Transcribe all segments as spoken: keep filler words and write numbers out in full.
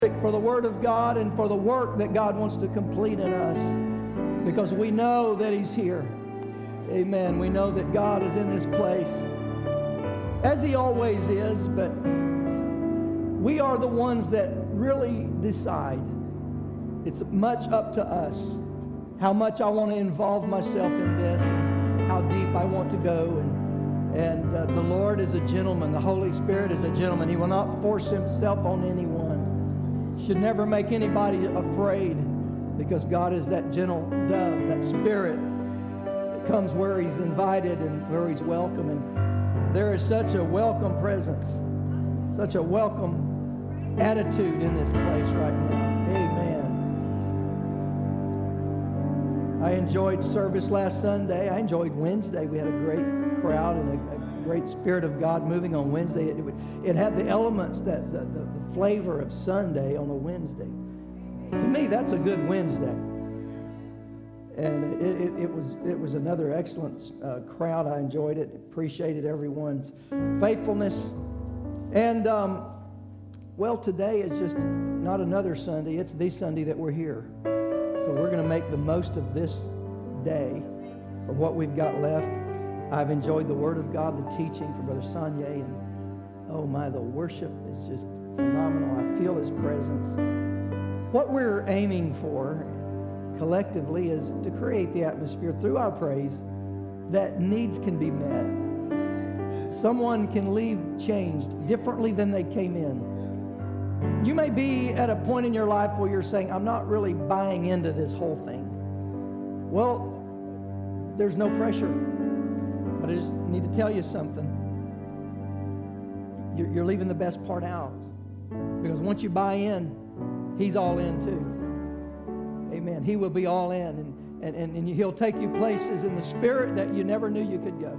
for the Word of God and for the work that God wants to complete in us, because we know that He's here. Amen. We know that God is in this place, as He always is, but we are the ones that really decide. It's much up to us how much I want to involve myself in this and how deep I want to go. And, and uh, the Lord is a gentleman. The Holy Spirit is a gentleman. He will not force Himself on anyone. Should never make anybody afraid, because God is that gentle dove, that spirit that comes where He's invited and where He's welcome. And there is such a welcome presence, such a welcome attitude in this place right now. Amen. I enjoyed service last Sunday. I enjoyed Wednesday. We had a great crowd and a, a great Spirit of God moving on Wednesday. It, it, it had the elements, that the, the, the flavor of Sunday on a Wednesday. To me, that's a good Wednesday. And it, it, it was it was another excellent uh, crowd. I enjoyed it. Appreciated everyone's faithfulness. And um, well, today is just not another Sunday. It's the Sunday that we're here. So we're going to make the most of this day for what we've got left. I've enjoyed the Word of God, the teaching from Brother Sanye, and oh my, the worship is just phenomenal. I feel His presence. What we're aiming for collectively is to create the atmosphere through our praise that needs can be met. Someone can leave changed differently than they came in. You may be at a point in your life where you're saying, I'm not really buying into this whole thing. Well, there's no pressure. But I just need to tell you something. You're, you're leaving the best part out. Because once you buy in, He's all in too. Amen. He will be all in. And, and, and, and He'll take you places in the Spirit that you never knew you could go.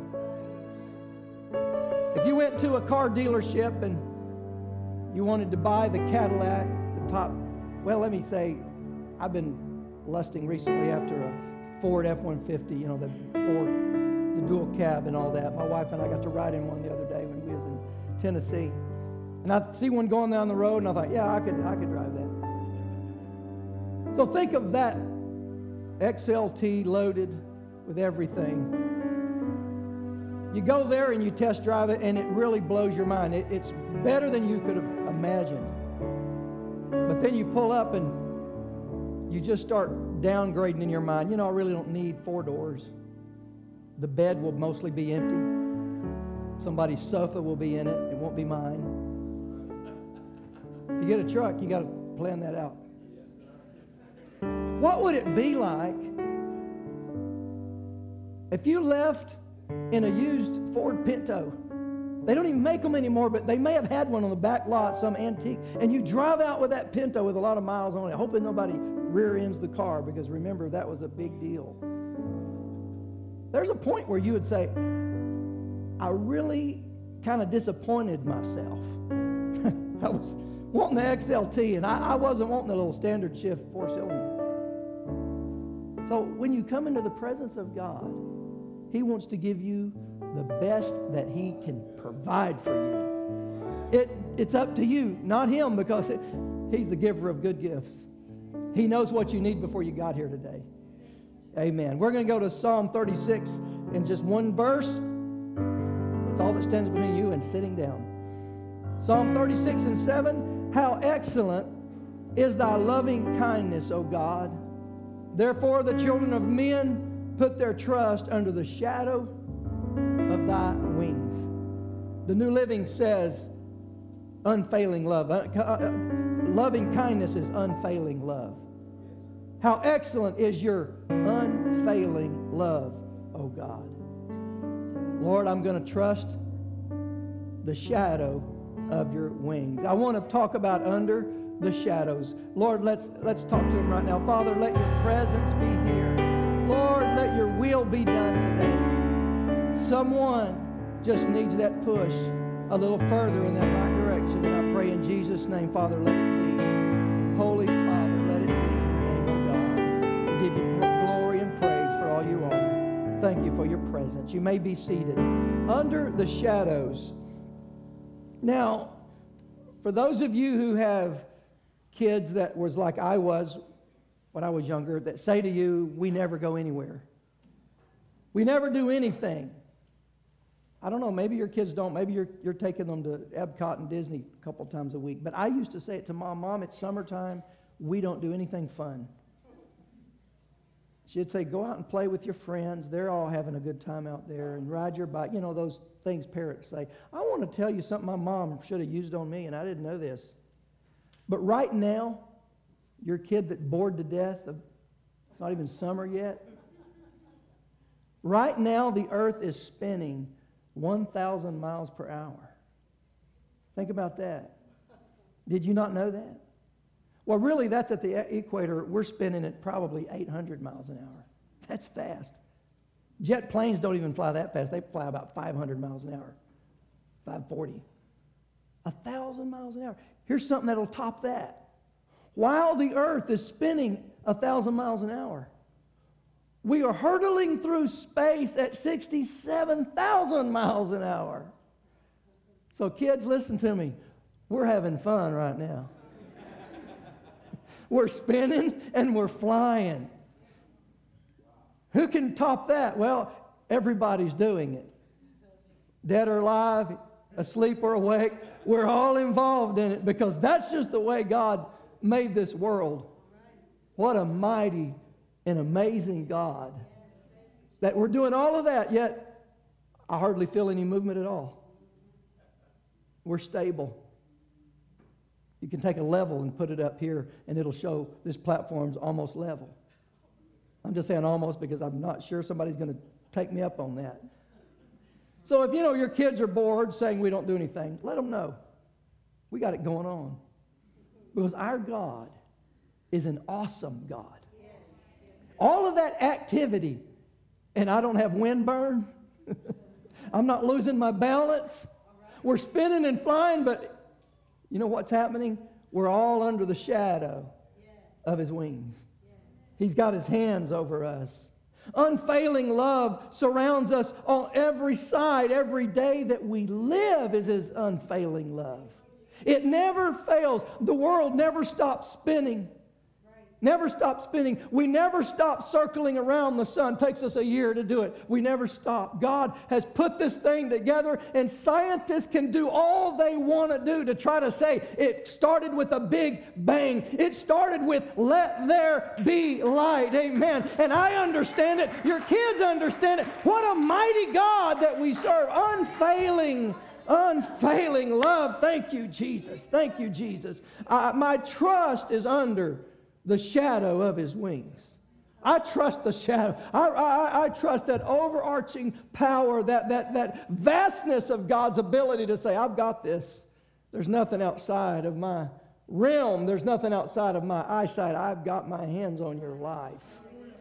If you went to a car dealership and you wanted to buy the Cadillac, the top, well, let me say, I've been lusting recently after a Ford F one fifty, you know, the Ford, the dual cab and all that. My wife and I got to ride in one the other day when we was in Tennessee. And I see one going down the road, and I thought, yeah, I could, I could drive that. So think of that X L T loaded with everything. You go there and you test drive it, and it really blows your mind. It, it's better than you could have imagined. But then you pull up and you just start downgrading in your mind. You know, I really don't need four doors. The bed will mostly be empty. Somebody's sofa will be in it. It won't be mine. If you get a truck, you got to plan that out. What would it be like if you left in a used Ford Pinto? They don't even make them anymore, but they may have had one on the back lot, some antique, and you drive out with that Pinto with a lot of miles on it, hoping nobody rear ends the car, because remember, that was a big deal. There's a point where you would say, I really kind of disappointed myself. I was wanting the X L T, and I, I wasn't wanting the little standard shift four-cylinder. So when you come into the presence of God, He wants to give you the best that He can provide for you. It, it's up to you, not Him, because it, He's the giver of good gifts. He knows what you need before you got here today. Amen. We're going to go to Psalm thirty-six in just one verse. It's all that stands between you and sitting down. Psalm thirty-six and seven. How excellent is thy loving kindness, O God. Therefore the children of men put their trust under the shadow of thy wings. The New Living says unfailing love. Uh, uh, loving kindness is unfailing love. How excellent is your unfailing love, O God. Lord, I'm going to trust the shadow of your wings. I want to talk about under the shadows. Lord, let's let's talk to Him right now. Father, let your presence be here. Lord, let your will be done today. Someone just needs that push a little further in that right direction. And I pray in Jesus' name, Father, let it be. Holy Father, let it be in the name of God. We give you glory and praise for all you are. Thank you for your presence. You may be seated under the shadows. Now, for those of you who have kids that was like I was when I was younger that say to you, we never go anywhere. We never do anything. I don't know, maybe your kids don't. Maybe you're, you're taking them to Epcot and Disney a couple times a week. But I used to say it to Mom, Mom, it's summertime. We don't do anything fun. She'd say, go out and play with your friends. They're all having a good time out there. And ride your bike. You know, those things parents say. I want to tell you something my mom should have used on me, and I didn't know this. But right now, your kid that bored to death, of, it's not even summer yet. Right now, the earth is spinning one thousand miles per hour. Think about that. Did you not know that? Well, really, that's at the equator. We're spinning at probably eight hundred miles an hour. That's fast. Jet planes don't even fly that fast. They fly about five hundred miles an hour, five forty. one thousand miles an hour. Here's something that'll top that. While the earth is spinning one thousand miles an hour, we are hurtling through space at sixty-seven thousand miles an hour. So kids, listen to me. We're having fun right now. We're spinning and we're flying. Who can top that? Well, everybody's doing it. Dead or alive, asleep or awake, we're all involved in it because that's just the way God made this world. What a mighty and amazing God. That we're doing all of that, yet I hardly feel any movement at all. We're stable. You can take a level and put it up here, and it'll show this platform's almost level. I'm just saying almost because I'm not sure somebody's going to take me up on that. So if, you know, your kids are bored saying we don't do anything, let them know. We got it going on. Because our God is an awesome God. All of that activity, and I don't have windburn. I'm not losing my balance. We're spinning and flying, but you know what's happening? We're all under the shadow of His wings. He's got His hands over us. Unfailing love surrounds us on every side. Every day that we live is His unfailing love. It never fails. The world never stops spinning. Never stop spinning. We never stop circling around the sun. It takes us a year to do it. We never stop. God has put this thing together, and scientists can do all they want to do to try to say it started with a big bang. It started with let there be light. Amen. And I understand it. Your kids understand it. What a mighty God that we serve. Unfailing Unfailing love. Thank you, Jesus. Thank you, Jesus. Uh, my trust is under the shadow of His wings. I trust the shadow. I, I, I trust that overarching power, that, that, that vastness of God's ability to say, I've got this. There's nothing outside of my realm. There's nothing outside of my eyesight. I've got my hands on your life.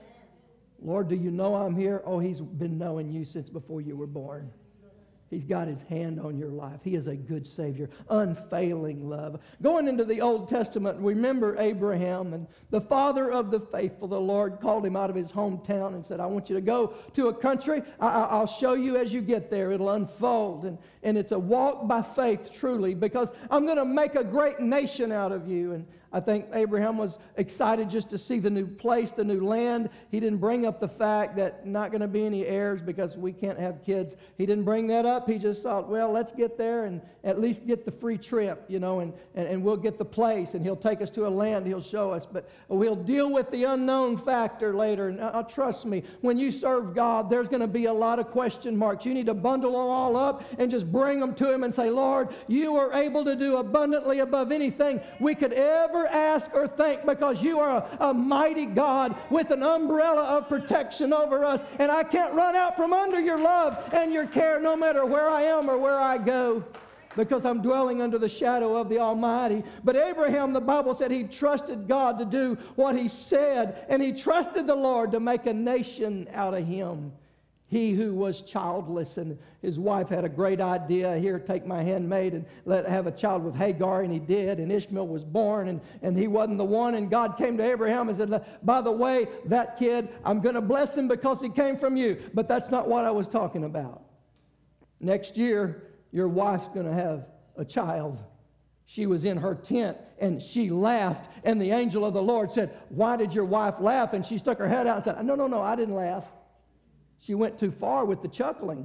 Lord, do you know I'm here? Oh, He's been knowing you since before you were born. He's got His hand on your life. He is a good Savior. Unfailing love. Going into the Old Testament, remember Abraham, and the father of the faithful. The Lord called him out of his hometown and said, I want you to go to a country. I, I'll show you as you get there. It'll unfold. And, and it's a walk by faith, truly, because I'm going to make a great nation out of you. And I think Abraham was excited just to see the new place, the new land. He didn't bring up the fact that not going to be any heirs because we can't have kids. He didn't bring that up. He just thought, well, let's get there and at least get the free trip, you know, and, and, and we'll get the place, and He'll take us to a land He'll show us. But we'll deal with the unknown factor later. And uh, trust me, when you serve God, there's going to be a lot of question marks. You need to bundle them all up and just bring them to Him and say, Lord, you are able to do abundantly above anything we could ever ask or think, because you are a, a mighty God with an umbrella of protection over us, and I can't run out from under your love and your care no matter where I am or where I go, because I'm dwelling under the shadow of the Almighty. But Abraham, the Bible said he trusted God to do what He said, and he trusted the Lord to make a nation out of him. He who was childless, and his wife had a great idea. Here, take my handmaid and let have a child with Hagar, and he did, and Ishmael was born, and, and he wasn't the one. And God came to Abraham and said, by the way, that kid, I'm going to bless him because he came from you. But that's not what I was talking about. Next year, your wife's going to have a child. she was in her tent and she laughed, and the angel of the Lord said, why did your wife laugh? And she stuck her head out and said, no, no, no, I didn't laugh. She went too far with the chuckling.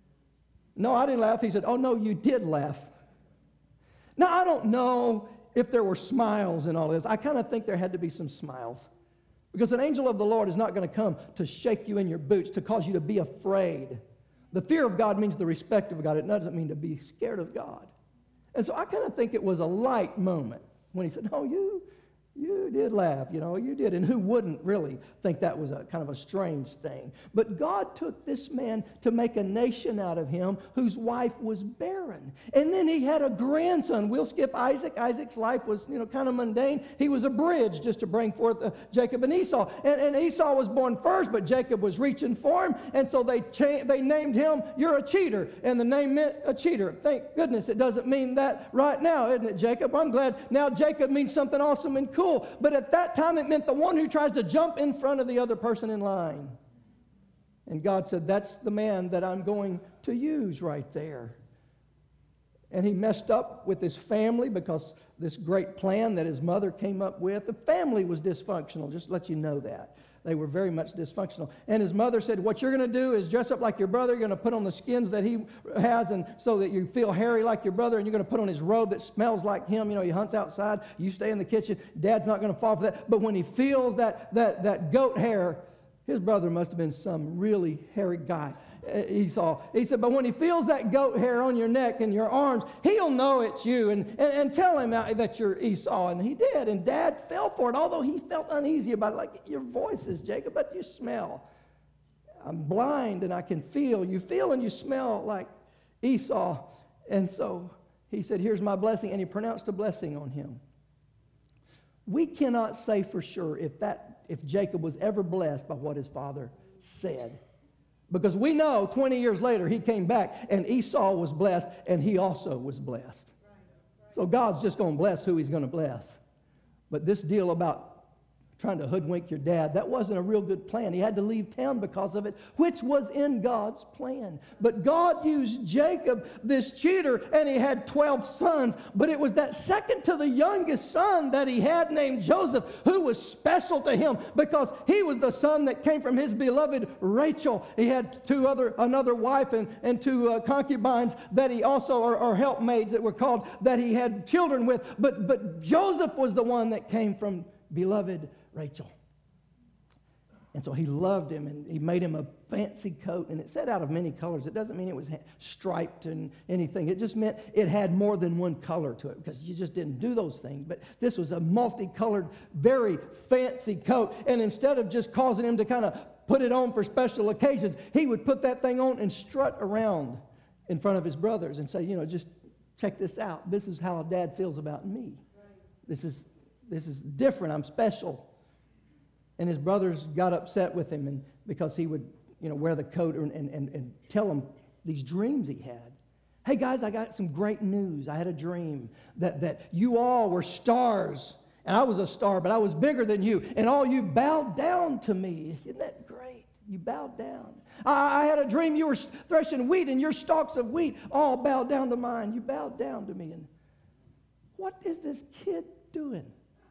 No, I didn't laugh. He said, oh, no, you did laugh. Now, I don't know if there were smiles in all this. I kind of think there had to be some smiles. Because an angel of the Lord is not going to come to shake you in your boots, to cause you to be afraid. The fear of God means the respect of God. It doesn't mean to be scared of God. And so I kind of think it was a light moment when he said, no, you, you did laugh, you know, you did. And who wouldn't really think that was a kind of a strange thing? But God took this man to make a nation out of him whose wife was barren. And then he had a grandson. We'll skip Isaac. Isaac's life was, you know, kind of mundane. He was a bridge just to bring forth uh, Jacob and Esau. And, and Esau was born first, but Jacob was reaching for him. And so they cha- they named him, you're a cheater. And the name meant a cheater. Thank goodness it doesn't mean that right now, isn't it, Jacob? I'm glad now Jacob means something awesome and cool. But at that time, it meant the one who tries to jump in front of the other person in line. And God said, that's the man that I'm going to use right there. And he messed up with his family because this great plan that his mother came up with, the family was dysfunctional, just to let you know that. They were very much dysfunctional. And his mother said, what you're going to do is dress up like your brother. You're going to put on the skins that he has, and so that you feel hairy like your brother, and you're going to put on his robe that smells like him. You know, he hunts outside. You stay in the kitchen. Dad's not going to fall for that. But when he feels that, that, that goat hair, his brother must have been some really hairy guy, Esau. He said, but when he feels that goat hair on your neck and your arms, he'll know it's you, and, and, and tell him that you're Esau. And he did, and Dad fell for it, although he felt uneasy about it, like, your voice is Jacob, but you smell. I'm blind and I can feel. You feel and you smell like Esau. And so he said, here's my blessing, and he pronounced a blessing on him. We cannot say for sure if that if Jacob was ever blessed by what his father said. Because we know twenty years later he came back and Esau was blessed and he also was blessed. So God's just going to bless who he's going to bless. But this deal about trying to hoodwink your dad, that wasn't a real good plan. He had to leave town because of it, which was in God's plan. But God used Jacob, this cheater, and he had twelve sons. But it was that second to the youngest son that he had named Joseph who was special to him because he was the son that came from his beloved Rachel. He had two other, another wife and, and two uh, concubines that he also, or, or helpmaids that were called, that he had children with. But, but Joseph was the one that came from beloved Rachel. And so he loved him, and he made him a fancy coat, and it said out of many colors. It doesn't mean it was striped and anything. It just meant it had more than one color to it, because you just didn't do those things. But this was a multicolored, very fancy coat, and instead of just causing him to kind of put it on for special occasions, he would put that thing on and strut around in front of his brothers and say, you know, just check this out. This is how Dad feels about me. This is this is different. I'm special. And his brothers got upset with him, and because he would, you know, wear the coat and, and, and tell them these dreams he had. Hey, guys, I got some great news. I had a dream that, that you all were stars, and I was a star, but I was bigger than you, and all you bowed down to me. Isn't that great? You bowed down. I, I had a dream you were threshing wheat, and your stalks of wheat all bowed down to mine. You bowed down to me. And what is this kid doing?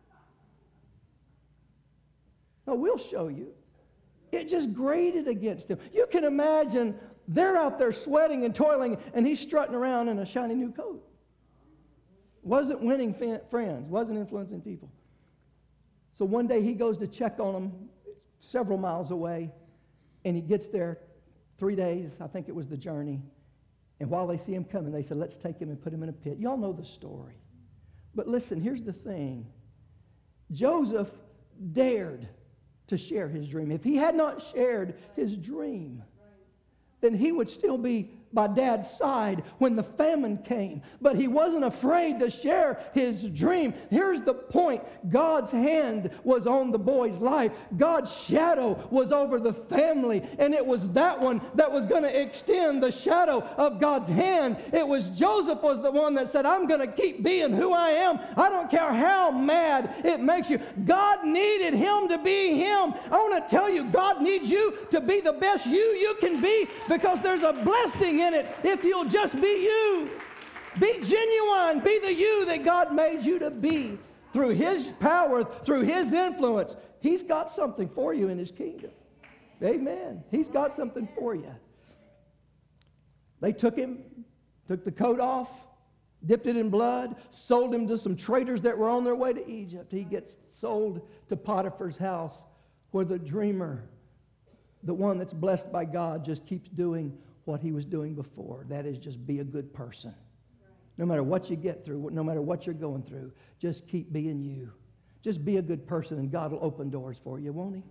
No, we'll show you. It just grated against him. You can imagine they're out there sweating and toiling, and he's strutting around in a shiny new coat. Wasn't winning friends, wasn't influencing people. So one day he goes to check on them several miles away, and he gets there three days, I think it was the journey. And while they see him coming, they said, let's take him and put him in a pit. Y'all know the story. But listen, here's the thing. Joseph dared to share his dream. If he had not shared his dream, then he would still be by Dad's side when the famine came. But he wasn't afraid to share his dream. Here's the point. God's hand was on the boy's life. God's shadow was over the family. And it was that one that was going to extend the shadow of God's hand. It was Joseph was the one that said, I'm going to keep being who I am. I don't care how mad it makes you. God needed him to be him. I want to tell you, God needs you to be the best you you can be, because there's a blessing in it if you'll just be you. Be genuine. Be the you that God made you to be. Through His power, through His influence, He's got something for you in His kingdom. Amen. He's got something for you. They took him, took the coat off, dipped it in blood, sold him to some traders that were on their way to Egypt. He gets sold to Potiphar's house, where the dreamer, the one that's blessed by God, just keeps doing what he was doing before. That is, just be a good person. No matter what you get through, no matter what you're going through, just keep being you. Just be a good person, and God will open doors for you, won't He?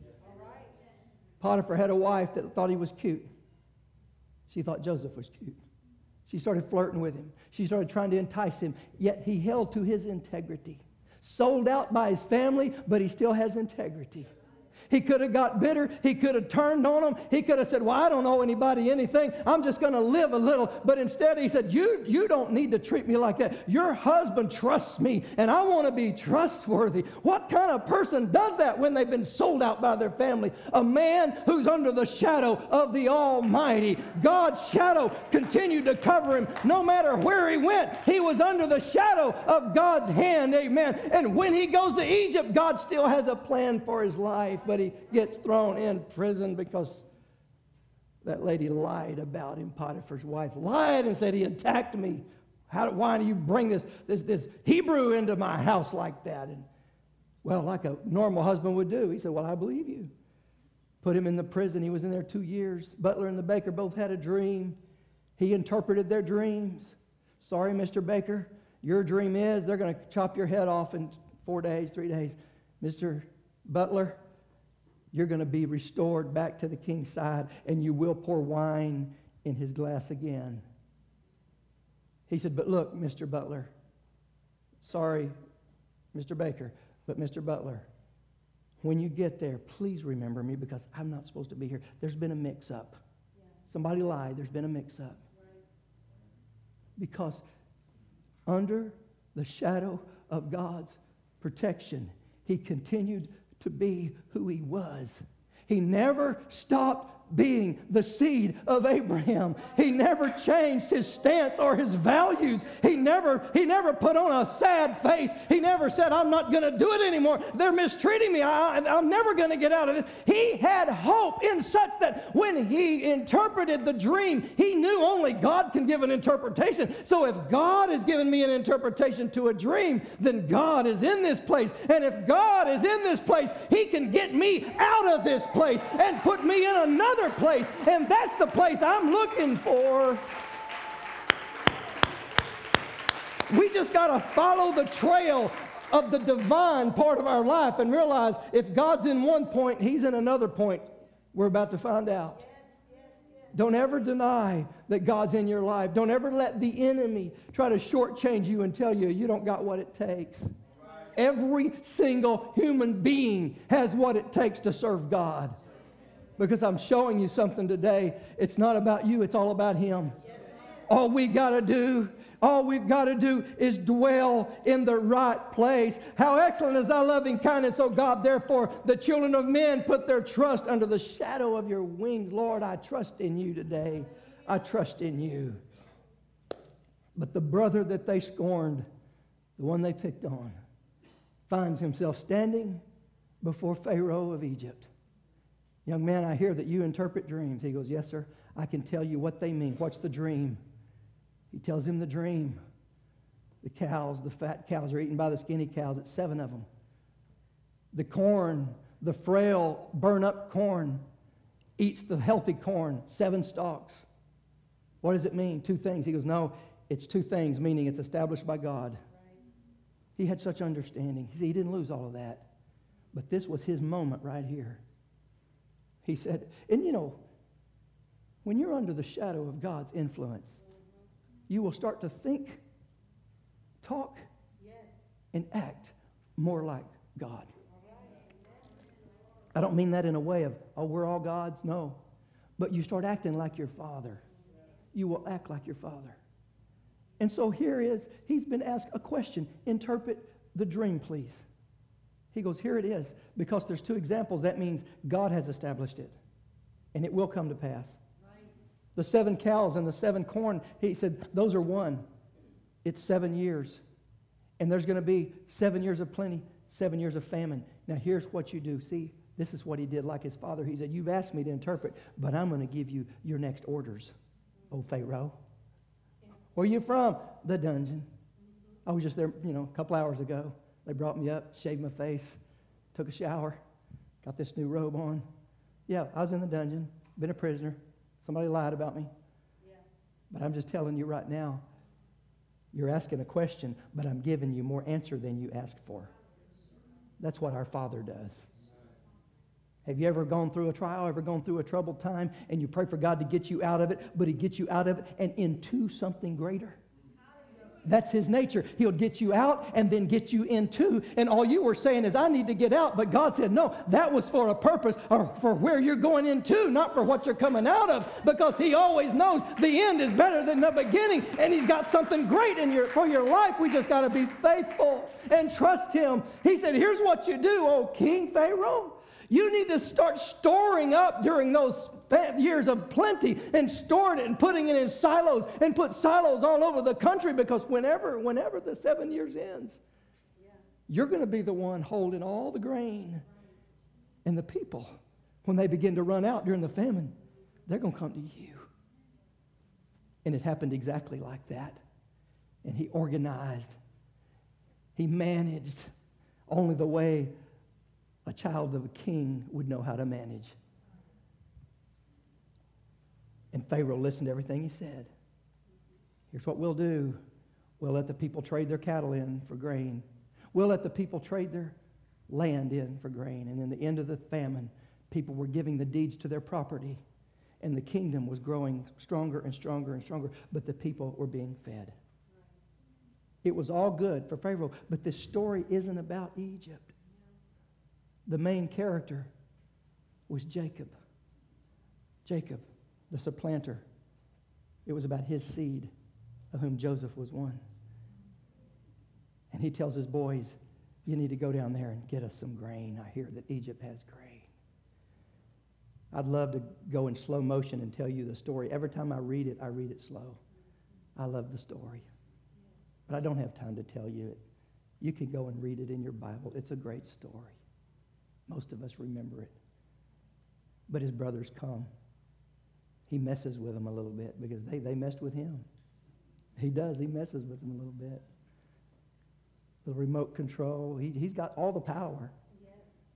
Potiphar had a wife that thought he was cute. She thought Joseph was cute. She started flirting with him. She started trying to entice him, yet he held to his integrity. Sold out by his family, but he still has integrity. He could have got bitter. He could have turned on them. He could have said, well, I don't owe anybody anything. I'm just going to live a little. But instead he said, you, you don't need to treat me like that. Your husband trusts me, and I want to be trustworthy. What kind of person does that when they've been sold out by their family? A man who's under the shadow of the Almighty. God's shadow continued to cover him. No matter where he went, he was under the shadow of God's hand. Amen. And when he goes to Egypt, God still has a plan for his life. But he gets thrown in prison because that lady lied about him. Potiphar's wife lied and said he attacked me. How, why do you bring this, this, this Hebrew into my house like that? And well, like a normal husband would do, he said, well, I believe you. Put him in the prison. He was in there two years. Butler and the baker both had a dream. He interpreted their dreams. Sorry, Mister Baker, your dream is they're going to chop your head off in four days, three days. Mister Butler, you're going to be restored back to the king's side, and you will pour wine in his glass again. He said, but look, Mister Butler, sorry, Mister Baker, but Mister Butler, when you get there, please remember me, because I'm not supposed to be here. There's been a mix-up. Yeah. Somebody lied. There's been a mix-up. Right. Because under the shadow of God's protection, he continued to be who he was. He never stopped being the seed of Abraham. He never changed his stance or his values. He never, he never put on a sad face. He never said, I'm not going to do it anymore. They're mistreating me. I, I'm never going to get out of this. He had hope in such that when he interpreted the dream, he knew only God can give an interpretation. So if God has given me an interpretation to a dream, then God is in this place. And if God is in this place, he can get me out of this place and put me in another place, and that's the place I'm looking for. We just got to follow the trail of the divine part of our life and realize if God's in one point, he's in another point. We're about to find out. Yes, yes, yes. Don't ever deny that God's in your life. Don't ever let the enemy try to shortchange you and tell you you don't got what it takes. Every single human being has what it takes to serve God. Because I'm showing you something today. It's not about you, it's all about him. All we got to do, all we've got to do is dwell in the right place. How excellent is thy loving kindness, O God. Therefore, the children of men put their trust under the shadow of your wings. Lord, I trust in you today. I trust in you. But the brother that they scorned, the one they picked on, finds himself standing before Pharaoh of Egypt. Young man, I hear that you interpret dreams. He goes, yes, sir. I can tell you what they mean. What's the dream? He tells him the dream. The cows, the fat cows are eaten by the skinny cows. It's seven of them. The corn, the frail, burn-up corn, eats the healthy corn, seven stalks. What does it mean? Two things. He goes, no, it's two things, meaning it's established by God. Right. He had such understanding. See, he didn't lose all of that. But this was his moment right here. He said, and you know, when you're under the shadow of God's influence, you will start to think, talk, yes, and act more like God. I don't mean that in a way of, oh, we're all God's. No. But you start acting like your Father. You will act like your Father. And so here is, he's been asked a question. Interpret the dream, please. He goes, here it is. Because there's two examples, that means God has established it. And it will come to pass. Right. The seven cows and the seven corn, he said, those are one. It's seven years. And there's going to be seven years of plenty, seven years of famine. Now here's what you do. See, this is what he did like his father. He said, you've asked me to interpret, but I'm going to give you your next orders, O Pharaoh. Where are you from? The dungeon. I was just there, you know, a couple hours ago. They brought me up, shaved my face, took a shower, got this new robe on. Yeah, I was in the dungeon, been a prisoner. Somebody lied about me. Yeah. But I'm just telling you right now, you're asking a question, but I'm giving you more answer than you asked for. That's what our Father does. Have you ever gone through a trial, ever gone through a troubled time, and you pray for God to get you out of it, but he gets you out of it and into something greater? That's his nature. He'll get you out and then get you into. And all you were saying is, I need to get out. But God said, no, that was for a purpose, or for where you're going into, not for what you're coming out of. Because he always knows the end is better than the beginning. And he's got something great in your for your life. We just got to be faithful and trust him. He said, here's what you do, O King Pharaoh. You need to start storing up during those years of plenty and storing it and putting it in silos and put silos all over the country, because whenever, whenever the seven years ends, yeah. you're going to be the one holding all the grain. And the people, when they begin to run out during the famine, they're going to come to you. And it happened exactly like that. And he organized. He managed only the way a child of a king would know how to manage. And Pharaoh listened to everything he said. Here's what we'll do. We'll let the people trade their cattle in for grain. We'll let the people trade their land in for grain. And in the end of the famine, people were giving the deeds to their property. And the kingdom was growing stronger and stronger and stronger. But the people were being fed. It was all good for Pharaoh. But this story isn't about Egypt. The main character was Jacob. Jacob, the supplanter. It was about his seed, of whom Joseph was one. And he tells his boys, you need to go down there and get us some grain. I hear that Egypt has grain. I'd love to go in slow motion and tell you the story. Every time I read it, I read it slow. I love the story. But I don't have time to tell you it. You can go and read it in your Bible. It's a great story. Most of us remember it. But his brothers come. He messes with them a little bit because they, they messed with him. He does. He messes with them a little bit. The remote control. He, he's got all the power. Yes.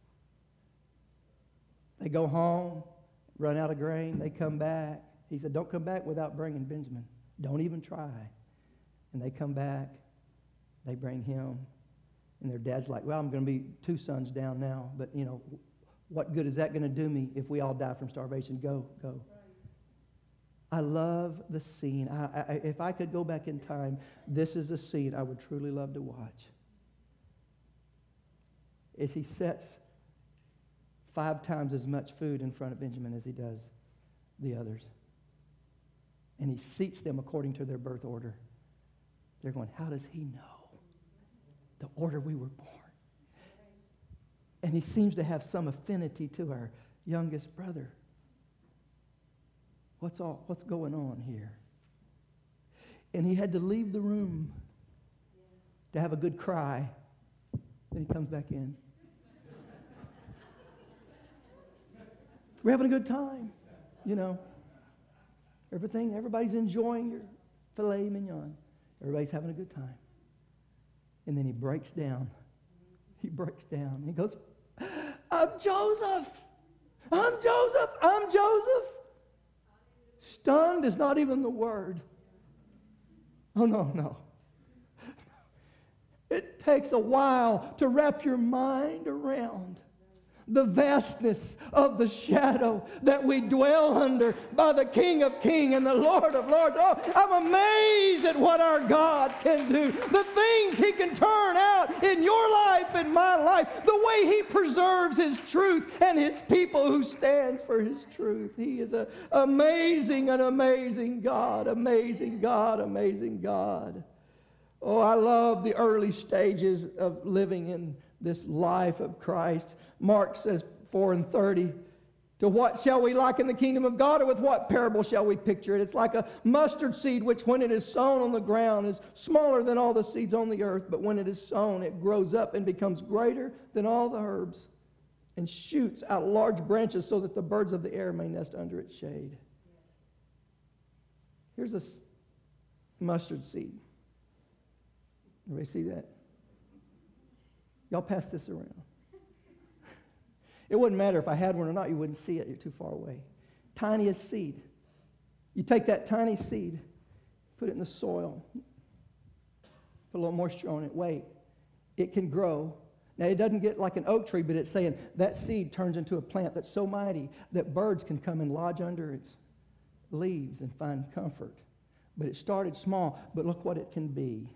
They go home, run out of grain. They come back. He said, don't come back without bringing Benjamin. Don't even try. And they come back. They bring him. And their dad's like, well, I'm going to be two sons down now. But, you know, what good is that going to do me if we all die from starvation? Go, go. Right. I love the scene. I, I, if I could go back in time, this is a scene I would truly love to watch. As he sets five times as much food in front of Benjamin as he does the others. And he seats them according to their birth order. They're going, how does he know the order we were born? And he seems to have some affinity to our youngest brother. What's all what's going on here? And he had to leave the room to have a good cry. Then he comes back in. We're having a good time, you know. Everything, everybody's enjoying your filet mignon. Everybody's having a good time. And then he breaks down. He breaks down. And he goes, I'm Joseph. I'm Joseph. I'm Joseph. Stunned is not even the word. Oh, no, no. It takes a while to wrap your mind around the vastness of the shadow that we dwell under by the King of Kings and the Lord of Lords. Oh, I'm amazed at what our God can do. The things he can turn out in your life and my life. The way he preserves his truth and his people who stands for his truth. He is an amazing, an amazing God. Amazing God, amazing God. Oh, I love the early stages of living in this life of Christ. Mark says four and thirty, To what shall we liken the kingdom of God, or with what parable shall we picture it? It's like a mustard seed, which when it is sown on the ground is smaller than all the seeds on the earth, but when it is sown, it grows up and becomes greater than all the herbs, and shoots out large branches so that the birds of the air may nest under its shade. Here's a mustard seed. Everybody see that? Y'all pass this around. It wouldn't matter if I had one or not. You wouldn't see it. You're too far away. Tiniest seed. You take that tiny seed, put it in the soil, put a little moisture on it, wait. It can grow. Now, it doesn't get like an oak tree, but it's saying that seed turns into a plant that's so mighty that birds can come and lodge under its leaves and find comfort. But it started small, but look what it can be.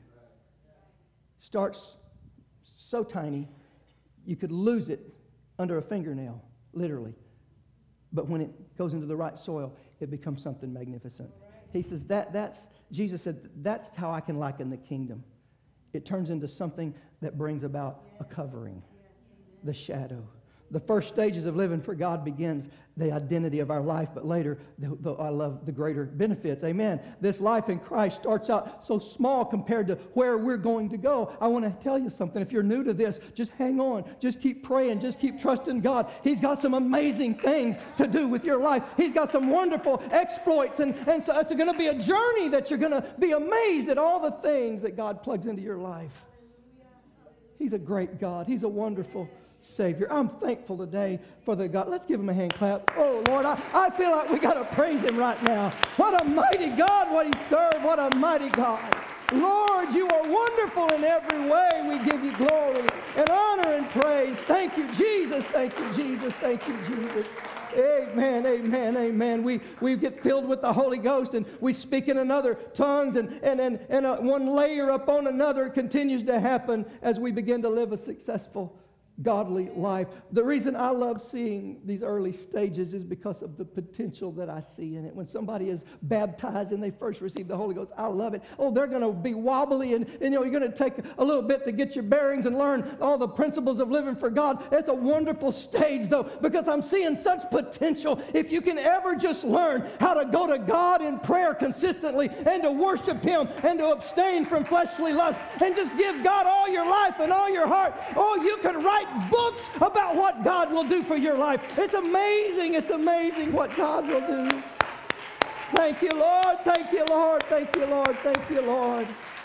Starts so tiny, you could lose it under a fingernail, literally. But when it goes into the right soil, it becomes something magnificent. He says that that's, Jesus said, that's how I can liken the kingdom. It turns into something that brings about a covering, the shadow. The first stages of living for God begins the identity of our life, but later, the, the, I love the greater benefits. Amen. This life in Christ starts out so small compared to where we're going to go. I want to tell you something. If you're new to this, just hang on. Just keep praying. Just keep trusting God. He's got some amazing things to do with your life. He's got some wonderful exploits, and, and so it's going to be a journey that you're going to be amazed at all the things that God plugs into your life. He's a great God. He's a wonderful Savior. I'm thankful today for the God. Let's give him a hand clap. Oh, Lord, I, I feel like we got to praise him right now. What a mighty God, what he served. What a mighty God. Lord, you are wonderful in every way. We give you glory and honor and praise. Thank you, Jesus. Thank you, Jesus. Thank you, Jesus. Amen, amen, amen. We, we get filled with the Holy Ghost and we speak in another tongues, and, and, and, and uh, one layer upon another continues to happen as we begin to live a successful godly life. The reason I love seeing these early stages is because of the potential that I see in it. When somebody is baptized and they first receive the Holy Ghost, I love it. Oh, they're going to be wobbly, and, and you know, you're going to take a little bit to get your bearings and learn all the principles of living for God. It's a wonderful stage, though, because I'm seeing such potential. If you can ever just learn how to go to God in prayer consistently and to worship him and to abstain from fleshly lust and just give God all your life and all your heart, oh, you can write books about what God will do for your life. It's amazing. It's amazing what God will do. Thank you, Lord. Thank you, Lord. Thank you, Lord. Thank you, Lord.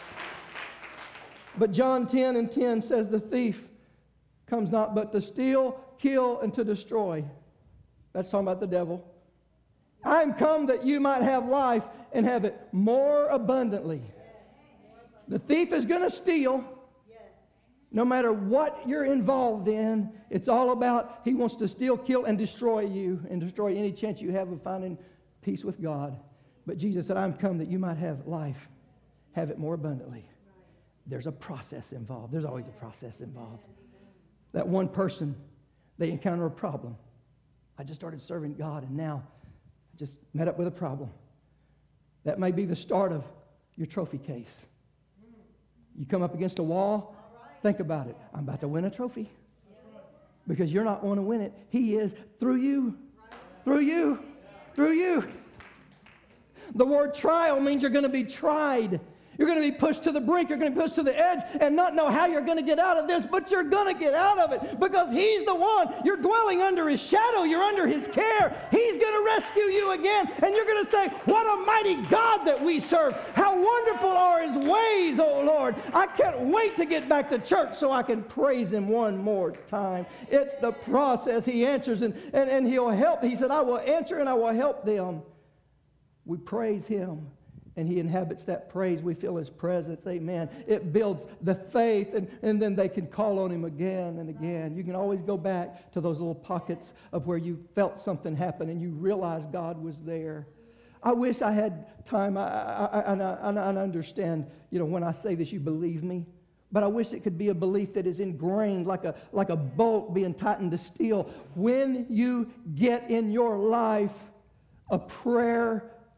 But John ten and ten says the thief comes not but to steal, kill, and to destroy. That's talking about the devil. I am come that you might have life and have it more abundantly. The thief is going to steal. No matter what you're involved in, it's all about he wants to steal, kill, and destroy you, and destroy any chance you have of finding peace with God. But Jesus said, I'm come that you might have life, have it more abundantly. There's a process involved. There's always a process involved. That one person, they encounter a problem. I just started serving God, and now I just met up with a problem. That may be the start of your trophy case. You come up against a wall. Think about it. I'm about to win a trophy. Because you're not going to win it. He is through you. Through you. Through you. The word trial means you're going to be tried. You're going to be pushed to the brink. You're going to be pushed to the edge and not know how you're going to get out of this, but you're going to get out of it because he's the one. You're dwelling under his shadow. You're under his care. He's going to rescue you again, and you're going to say, what a mighty God that we serve. How wonderful are his ways, oh Lord. I can't wait to get back to church so I can praise him one more time. It's the process. He answers, and, and, and he'll help. He said, I will answer and I will help them. We praise him. And he inhabits that praise. We feel his presence. Amen. It builds the faith, and, and then they can call on him again and again. You can always go back to those little pockets of where you felt something happen and you realized God was there. I wish I had time. I, I, I, I, I understand, you know, when I say this, you believe me. But I wish it could be a belief that is ingrained like a, like a bolt being tightened to steel. When you get in your life a prayer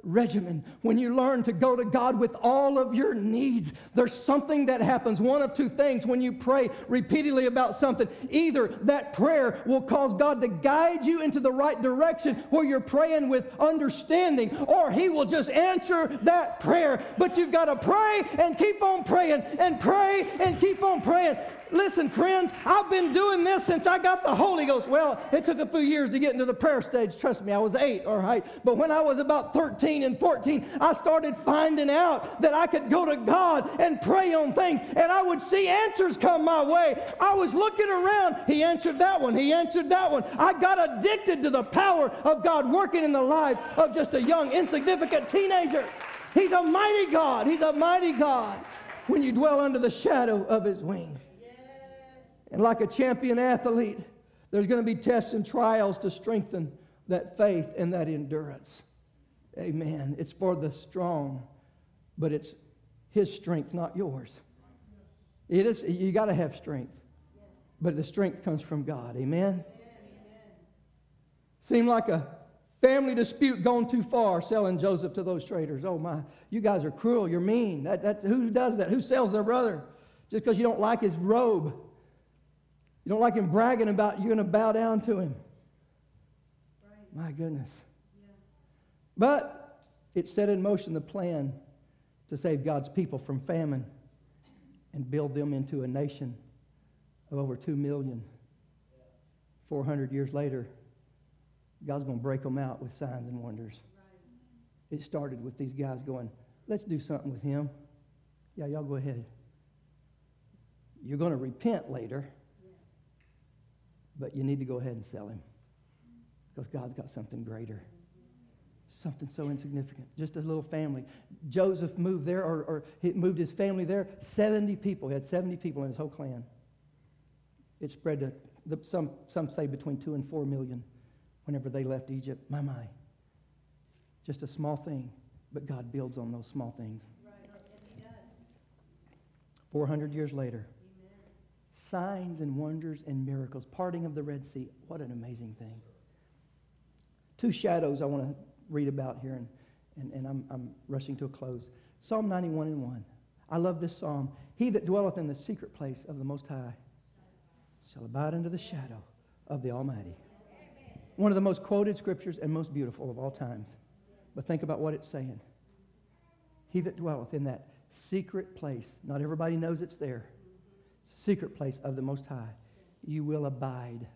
regimen. When you learn to go to God with all of your needs, there's something that happens. One of two things when you pray repeatedly about something. Either that prayer will cause God to guide you into the right direction where you're praying with understanding, or He will just answer that prayer. But you've got to pray and keep on praying and pray and keep on praying. Listen, friends, I've been doing this since I got the Holy Ghost. Well, it took a few years to get into the prayer stage. Trust me, I was eight, all right? But when I was about thirteen and fourteen, I started finding out that I could go to God and pray on things, and I would see answers come my way. I was looking around. He answered that one. He answered that one. I got addicted to the power of God working in the life of just a young, insignificant teenager. He's a mighty God. He's a mighty God when you dwell under the shadow of His wings. And like a champion athlete, there's going to be tests and trials to strengthen that faith and that endurance. Amen. It's for the strong, but it's His strength, not yours. It is. You got to have strength, but the strength comes from God. Amen. Seemed like a family dispute gone too far, selling Joseph to those traders. Oh my, you guys are cruel. You're mean. That, that, who does that? Who sells their brother just because you don't like his robe? You don't like him bragging about you're going to bow down to him. Right. My goodness. Yeah. But it set in motion the plan to save God's people from famine and build them into a nation of over two million. four hundred years later, God's going to break them out with signs and wonders. Right. It started with these guys going, let's do something with him. Yeah, y'all go ahead. You're going to repent later. But you need to go ahead and sell him because God's got something greater, something so insignificant. Just a little family. Joseph moved there, or, or he moved his family there. seventy people. He had seventy people in his whole clan. It spread to, the, some, some say between two and four million whenever they left Egypt. My, my. Just a small thing, but God builds on those small things. Right. Yes, He does. four hundred years later. Signs and wonders and miracles. Parting of the Red Sea. What an amazing thing. Two shadows I want to read about here, and, and, and I'm, I'm rushing to a close. Psalm ninety-one and one. I love this psalm. He that dwelleth in the secret place of the Most High shall abide under the shadow of the Almighty. One of the most quoted scriptures and most beautiful of all times. But think about what it's saying. He that dwelleth in that secret place. Not everybody knows it's there. Secret place of the Most High, you will abide.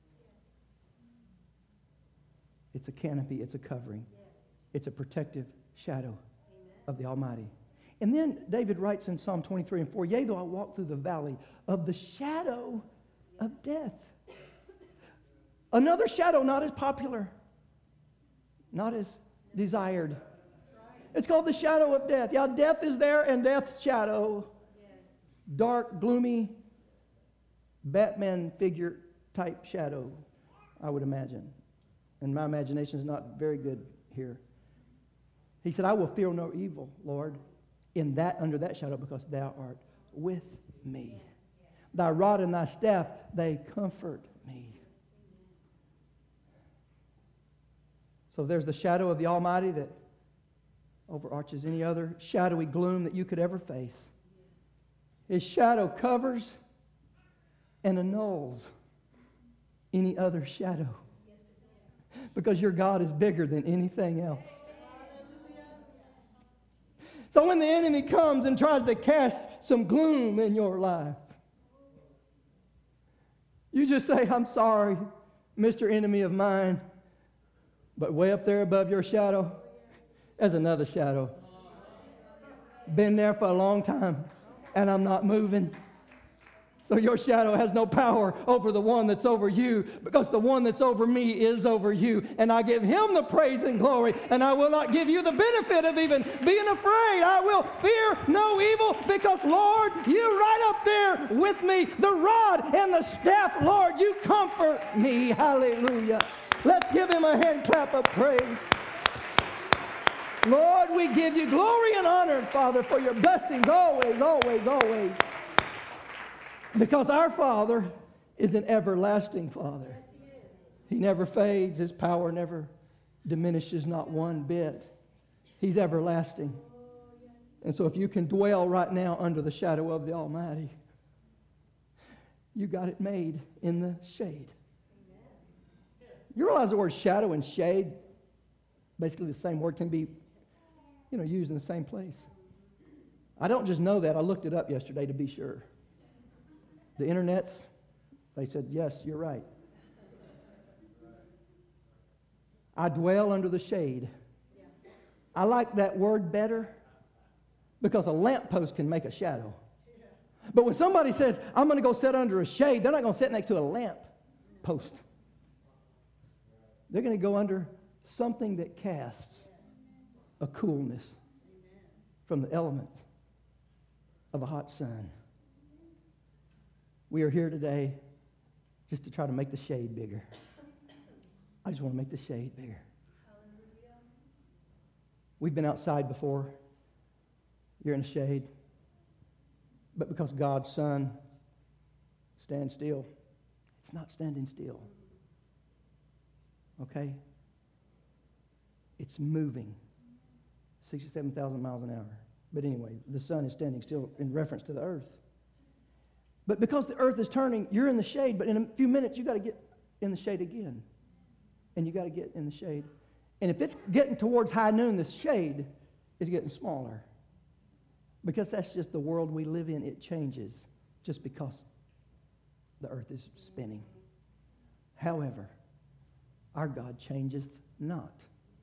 It's a canopy, it's a covering. It's a protective shadow of the Almighty. And then David writes in Psalm twenty-three and four, yea, though I walk through the valley of the shadow of death. Another shadow not as popular, not as desired. It's called the shadow of death. Yeah, death is there and death's shadow. Dark, gloomy, Batman figure type shadow, I would imagine. And my imagination is not very good here. He said, I will fear no evil, Lord, in that under that shadow, because thou art with me. Thy rod and thy staff, they comfort me. So there's the shadow of the Almighty that overarches any other shadowy gloom that you could ever face. His shadow covers and annuls any other shadow. Because your God is bigger than anything else. So when the enemy comes and tries to cast some gloom in your life, you just say, I'm sorry, Mister Enemy of mine. But way up there above your shadow, there's another shadow. Been there for a long time. And I'm not moving. So your shadow has no power over the one that's over you, because the one that's over me is over you. And I give him the praise and glory, and I will not give you the benefit of even being afraid. I will fear no evil, because, Lord, you right up there with me. The rod and the staff, Lord, you comfort me. Hallelujah. Let's give him a hand clap of praise. Lord, we give you glory and honor, Father, for your blessings always, always, always. Because our Father is an everlasting Father. He never fades. His power never diminishes, not one bit. He's everlasting. And so if you can dwell right now under the shadow of the Almighty, you got it made in the shade. You realize the word shadow and shade, basically the same word, can be, you know, used in the same place. I don't just know that. I looked it up yesterday to be sure. The internets, they said, yes, you're right. I dwell under the shade. I like that word better because a lamppost can make a shadow. But when somebody says, I'm going to go sit under a shade, they're not going to sit next to a lamp post. They're going to go under something that casts a coolness from the element of a hot sun. We are here today just to try to make the shade bigger. I just want to make the shade bigger. We've been outside before. You're in the shade. But because God's sun stands still, it's not standing still. Okay? It's moving sixty-seven thousand miles an hour. But anyway, the sun is standing still in reference to the earth. But because the earth is turning, you're in the shade, but in a few minutes you got to get in the shade again. And you got to get in the shade. And if it's getting towards high noon, the shade is getting smaller. Because that's just the world we live in. It changes just because the earth is spinning. However, our God changeth not.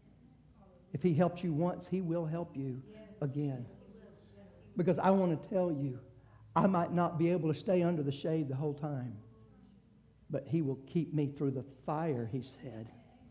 If he helped you once, he will help you again. Because I want to tell you, I might not be able to stay under the shade the whole time, but he will keep me through the fire, he said.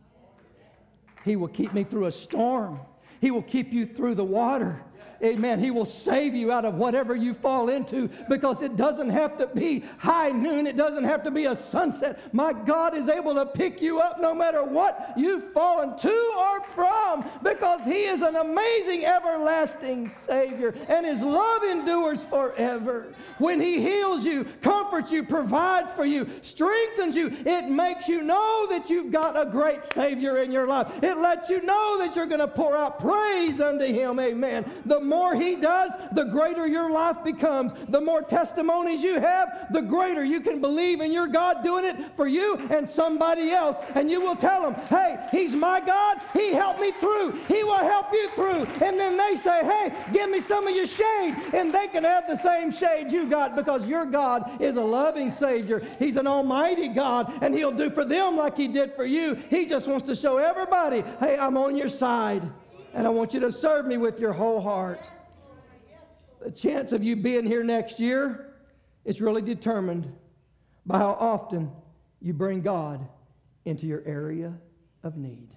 He will keep me through a storm. He will keep you through the water. Amen. He will save you out of whatever you fall into, because it doesn't have to be high noon. It doesn't have to be a sunset. My God is able to pick you up no matter what you've fallen to or from, because he is an amazing everlasting Savior and his love endures forever. When he heals you, comforts you, provides for you, strengthens you, it makes you know that you've got a great Savior in your life. It lets you know that you're going to pour out praise unto him. Amen. The more he does, the greater your life becomes. The more testimonies you have, the greater you can believe in your God doing it for you and somebody else. And you will tell them, hey, he's my God. He helped me through. He will help you through. And then they say, hey, give me some of your shade. And they can have the same shade you got, because your God is a loving Savior. He's an almighty God, and he'll do for them like he did for you. He just wants to show everybody, hey, I'm on your side. And I want you to serve me with your whole heart. The chance of you being here next year is really determined by how often you bring God into your area of need.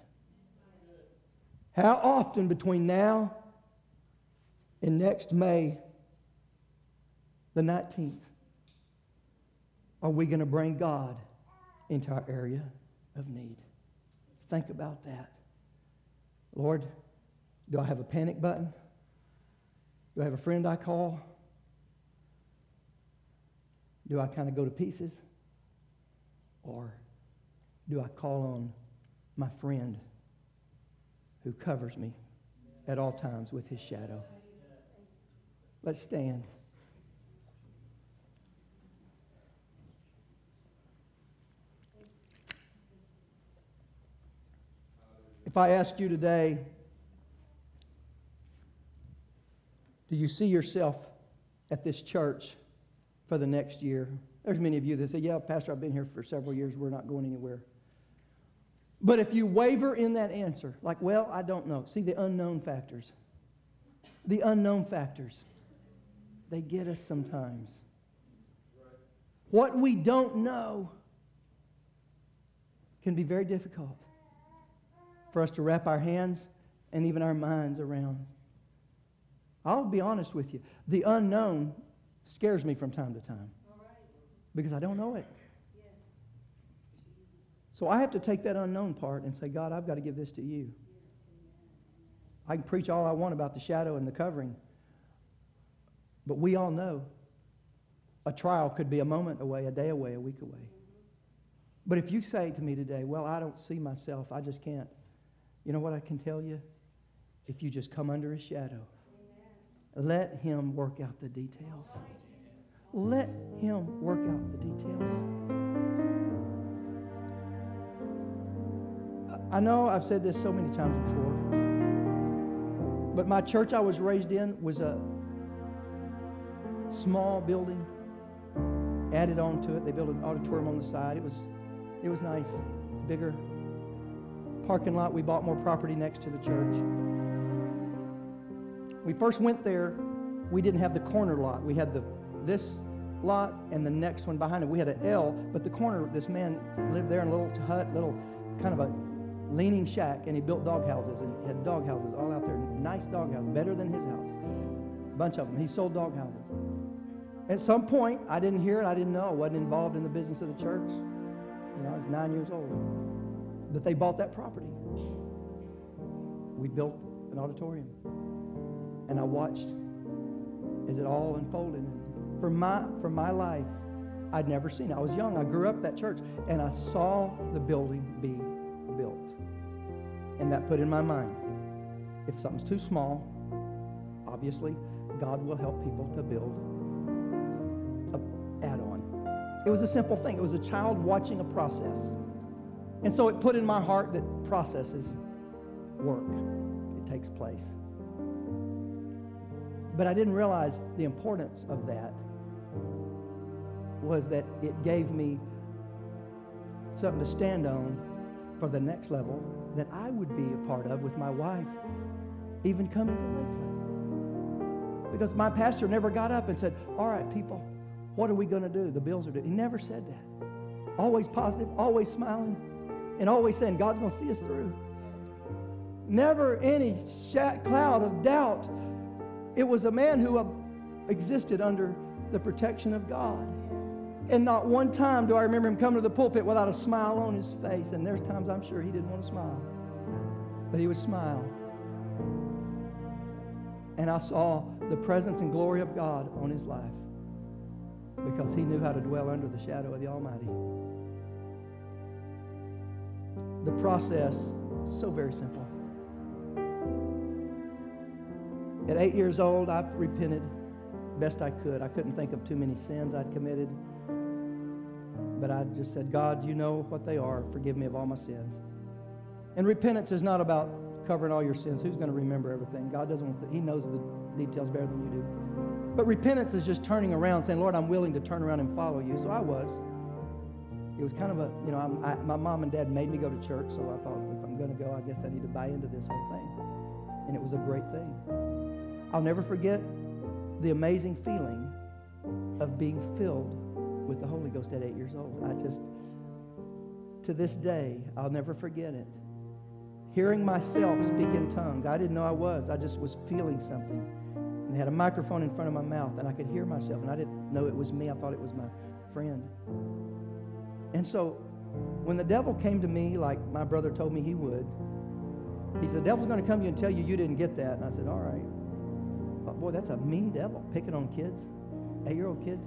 How often between now and next May the nineteenth are we going to bring God into our area of need? Think about that. Lord, do I have a panic button? Do I have a friend I call? Do I kind of go to pieces? Or do I call on my friend who covers me at all times with his shadow? Let's stand. If I asked you today, do you see yourself at this church for the next year? There's many of you that say, yeah, Pastor, I've been here for several years. We're not going anywhere. But if you waver in that answer, like, well, I don't know. See, the unknown factors. The unknown factors. They get us sometimes. What we don't know can be very difficult for us to wrap our hands and even our minds around. I'll be honest with you. The unknown scares me from time to time because I don't know it. So I have to take that unknown part and say, God, I've got to give this to you. I can preach all I want about the shadow and the covering, but we all know a trial could be a moment away, a day away, a week away. But if you say to me today, well, I don't see myself, I just can't, you know what I can tell you? if you just come under his shadow. Let him work out the details. Let him work out the details. I know I've said this so many times before, but my church I was raised in was a small building, added on to it. They built an auditorium on the side. It was, it was nice, bigger parking lot. We bought more property next to the church. We first went there, we didn't have the corner lot. We had the this lot and the next one behind it. We had an L, but the corner, this man lived there in a little hut, little kind of a leaning shack, and he built dog houses, and he had dog houses all out there. Nice dog houses, better than his house. A bunch of them. He sold dog houses. At some point, I didn't hear it, I didn't know. I wasn't involved in the business of the church. You know, I was nine years old. But they bought that property. We built an auditorium. And I watched as it all unfolded. For my, for my life, I'd never seen it. I was young. I grew up at that church. And I saw the building be built. And that put in my mind, if something's too small, obviously, God will help people to build an add-on. It was a simple thing. It was a child watching a process. And so it put in my heart that processes work. It takes place. But I didn't realize the importance of that was that it gave me something to stand on for the next level that I would be a part of with my wife, even coming to Lakeland. Because my pastor never got up and said, all right, people, what are we going to do? The bills are due. He never said that. Always positive, always smiling, and always saying, God's going to see us through. Never any sh- cloud of doubt. It was a man who uh, existed under the protection of God. And not one time do I remember him coming to the pulpit without a smile on his face. And there's times I'm sure he didn't want to smile. But he would smile. And I saw the presence and glory of God on his life because he knew how to dwell under the shadow of the Almighty. The process, so very simple. At eight years old, I repented best I could. I couldn't think of too many sins I'd committed. But I just said, God, you know what they are. Forgive me of all my sins. And repentance is not about covering all your sins. Who's going to remember everything? God doesn't want that. He knows the details better than you do. But repentance is just turning around, saying, Lord, I'm willing to turn around and follow you. So I was. It was kind of a, you know, I'm, I, my mom and dad made me go to church, so I thought, if I'm going to go, I guess I need to buy into this whole thing. And it was a great thing. I'll never forget the amazing feeling of being filled with the Holy Ghost at eight years old. I just, to this day, I'll never forget it. Hearing myself speak in tongues. I didn't know I was. I just was feeling something. And they had a microphone in front of my mouth, and I could hear myself, and I didn't know it was me. I thought it was my friend. And so when the devil came to me like my brother told me he would, he said, the devil's going to come to you and tell you you didn't get that. And I said, all right. I thought, boy, that's a mean devil, picking on kids, eight-year-old kids.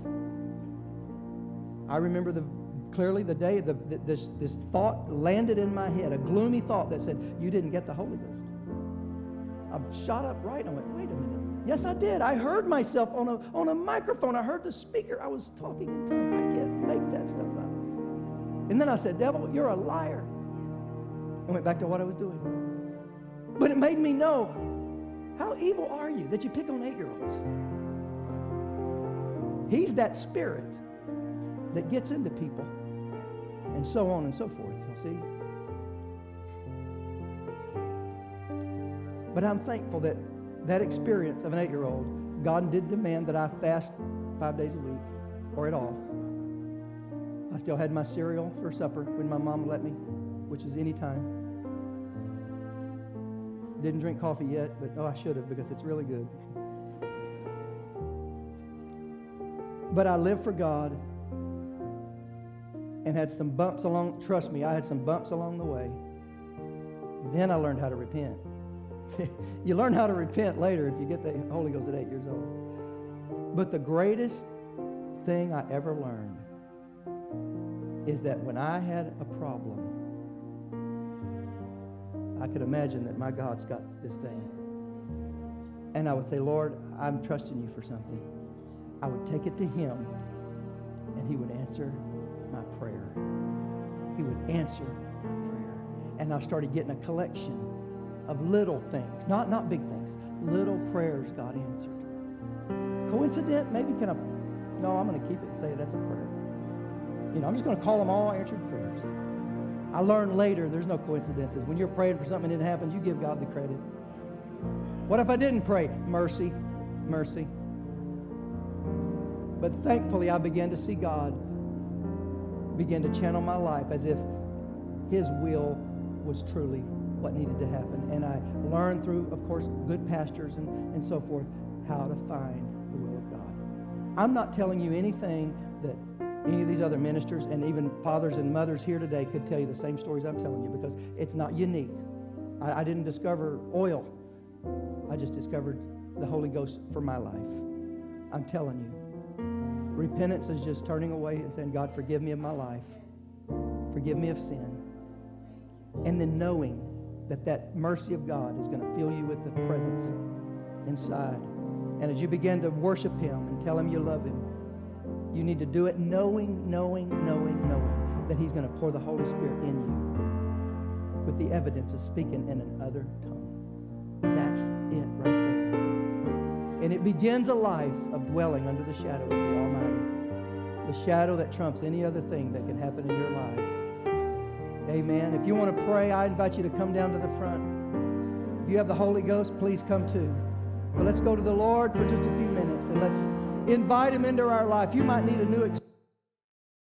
I remember the clearly the day the, the, this, this thought landed in my head, a gloomy thought that said, you didn't get the Holy Ghost. I shot up right and I went, wait a minute. Yes, I did. I heard myself on a, on a microphone. I heard the speaker. I was talking in tongues. I can't make that stuff up. And then I said, devil, you're a liar. And went back to what I was doing. But it made me know, how evil are you that you pick on eight-year-olds? He's that spirit that gets into people, and so on and so forth, you'll see. But I'm thankful that that experience of an eight-year-old, God did demand that I fast five days a week, or at all. I still had my cereal for supper when my mom let me, which is any time. Didn't drink coffee yet, but oh, I should have because it's really good. But I lived for God and had some bumps along, trust me, I had some bumps along the way. And then I learned how to repent. You learn how to repent later if you get the Holy Ghost at eight years old. But the greatest thing I ever learned is that when I had a problem, I could imagine that my God's got this thing and I would say, Lord, I'm trusting you for something. I would take it to him, and he would answer my prayer. He would answer my prayer. And I started getting a collection of little things, not, not big things, little prayers God answered. Coincident? Maybe can I, no, I'm going to keep it and say that's a prayer. You know, I'm just going to call them all answered prayers. I learned later there's no coincidences. When you're praying for something and it happens, you give God the credit. What if I didn't pray? Mercy, mercy. But thankfully, I began to see God begin to channel my life as if his will was truly what needed to happen. And I learned through, of course, good pastors and, and so forth, how to find the will of God. I'm not telling you anything that any of these other ministers and even fathers and mothers here today could tell you the same stories I'm telling you, because it's not unique. I, I didn't discover oil. I just discovered the Holy Ghost for my life. I'm telling you. Repentance is just turning away and saying, God, forgive me of my life. Forgive me of sin. And then knowing that that mercy of God is going to fill you with the presence inside. And as you begin to worship him and tell him you love him, you need to do it knowing, knowing, knowing, knowing that he's going to pour the Holy Spirit in you with the evidence of speaking in another tongue. That's it right there. And it begins a life of dwelling under the shadow of the Almighty. The shadow that trumps any other thing that can happen in your life. Amen. If you want to pray, I invite you to come down to the front. If you have the Holy Ghost, please come too. But let's go to the Lord for just a few minutes and let's invite him into our life. You might need a new experience.